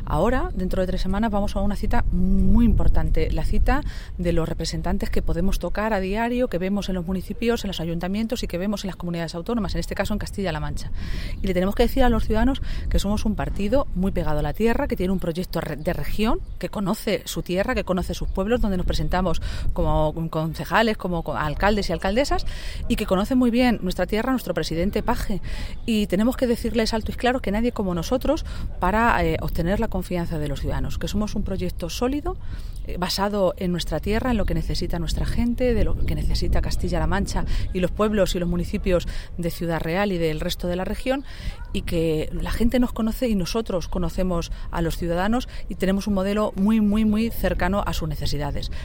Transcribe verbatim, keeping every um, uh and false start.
Ahora, dentro de tres semanas, vamos a una cita muy importante, la cita de los representantes que podemos tocar a diario, que vemos en los municipios, en los ayuntamientos y que vemos en las comunidades autónomas, en este caso en Castilla-La Mancha. Y le tenemos que decir a los ciudadanos que somos un partido muy pegado a la tierra, que tiene un proyecto de región, que conoce su tierra, que conoce sus pueblos, donde nos presentamos como concejales, como alcaldes y alcaldesas, y que conoce muy bien nuestra tierra, nuestro presidente Paje. Y tenemos que decirles alto y claro que nadie como nosotros para eh, obtener la confianza de los ciudadanos, que somos un proyecto sólido, eh, basado en nuestra tierra, en lo que necesita nuestra gente, de lo que necesita Castilla-La Mancha y los pueblos y los municipios de Ciudad Real y del resto de la región, y que la gente nos conoce y nosotros conocemos a los ciudadanos y tenemos un modelo muy, muy, muy cercano a sus necesidades.